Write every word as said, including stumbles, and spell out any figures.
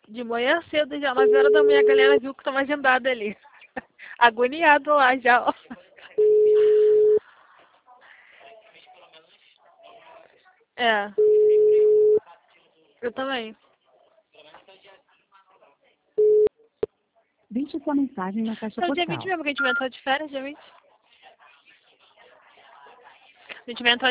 De manhã cedo, já nove horas da manhã, a galera viu que tava agendado ali. Agoniado lá já, ó. É. Eu também. Deixe sua mensagem na caixa É o dia vinte postal. mesmo que a gente vai entrar de férias, dia vinte. A gente vai entrar